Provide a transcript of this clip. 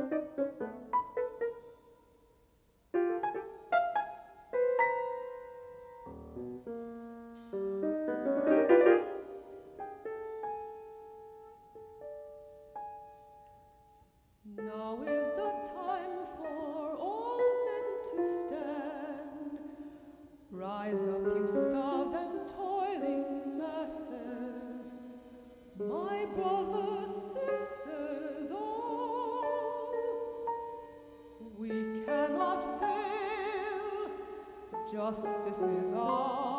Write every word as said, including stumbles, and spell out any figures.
Now is the time for all men to stand. Rise up, you starved and toiling masses, my brothers, sisters, all. We cannot fail, justice is ours.